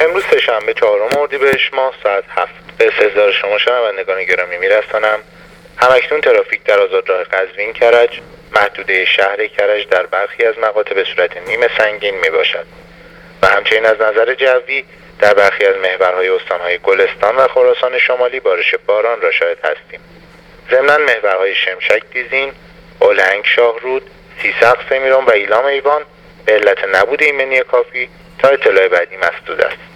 امروز سه‌شنبه 4 اردیبهشت ماه ساعت 7 به استحضار شما شنوندگان گرامی میرسانم. همکنون ترافیک در آزادراه قزوین کرج محدوده شهر کرج در برخی از مقاطع به صورت نیمه سنگین می باشد و همچنین از نظر جوی در برخی از محورهای استانهای گلستان و خراسان شمالی بارش باران را شاهد هستیم. ضمناً محورهای شمشک دیزین، اولهنگ شاهرود، سیسق سمیران و ایلام ایوان به علت نبود ایمنی کافی تا اطلاع بعدی مسدود است.